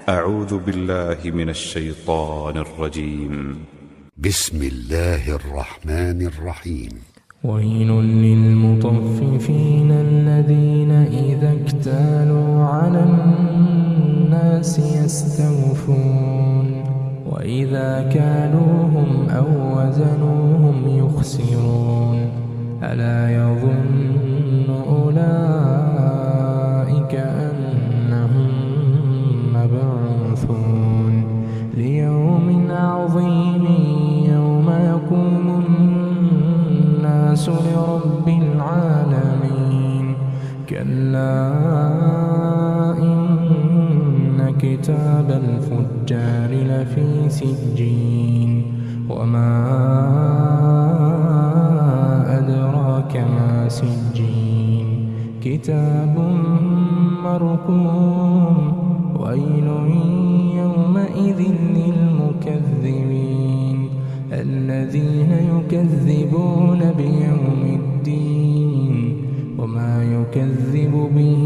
أعوذ بالله من الشيطان الرجيم. بسم الله الرحمن الرحيم. ويل للمطففين الذين إذا اكتالوا على الناس يستوفون وإذا كالوهم أو وزنوهم يخسرون ألا يظن أولئك أنهم مبعوثون ليوم عظيم يوم يقوم الناس لرب العالمين كلا إن كتاب الفجار لفي سجين وما أدراك ما سجين كتاب مرقوم ويل يومئذ للمكذبين الذين يكذبون بيوم الدين وما يكذب به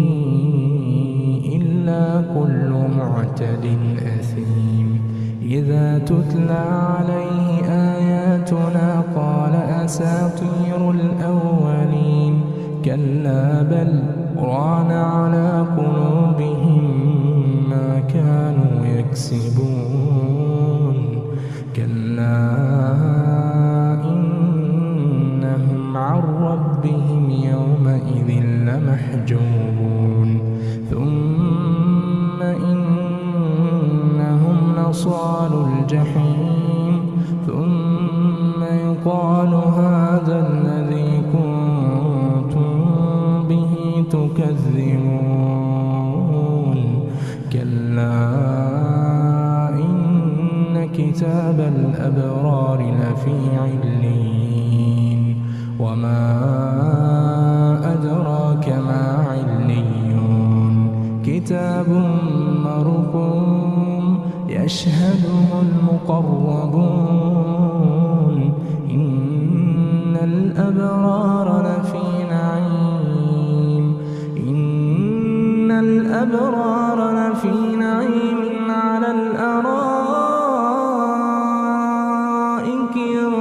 إلا كل معتد أثيم إذا تتلى عليه آياتنا قال أساطير الأولين كلا بل ران على قلوبهم ما كانوا يكسبون كلا إنهم عن ربهم يومئذ لمحجوبون ثم إنهم لصال الجحيم ثم يقال هذا الذي كنتم به تكذبون كلا إن كتاب الأبرار لفي عليين وما أدراك ما عليون كتاب مرقوم يشهده المقربون إن الأبرار لفي نعيم إن الأبرار لفي نعيم على الأرائك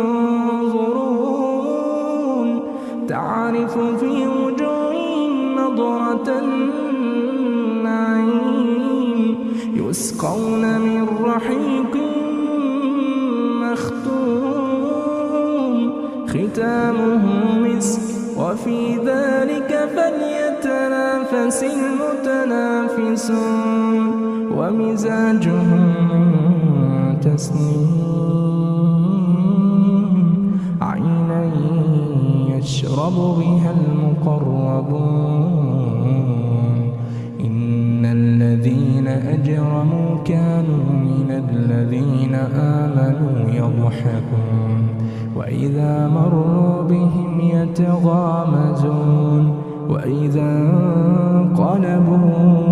ينظرون تعرف في وجوههم نضرة النعيم يسقون من رحيق مختوم ختامه مسك وفي ذلك فليتنافس المتنافسون ومزاجه تسنيم عينا يشرب بها المقربون إن الذين أجرموا كانوا من الذين آمنوا يضحكون وإذا مروا بهم يتغامزون وإذا انقلبوا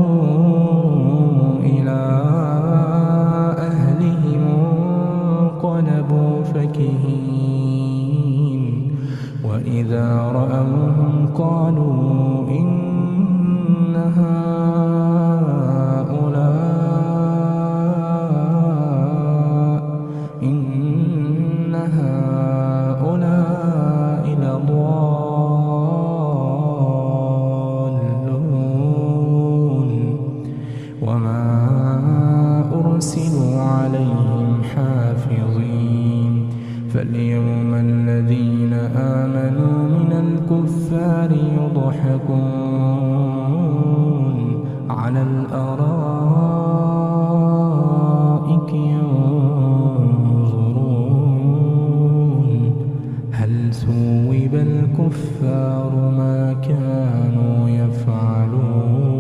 إلى أهلهم انقلبوا فكهين وإذا رأوهم قالوا إن هؤلاء لضالون وما أرسلوا عليهم حافظين فاليوم الذين آمنوا من الكفار يضحكون على الأرائك ينظرون هل ثوب الكفار ما كانوا يفعلون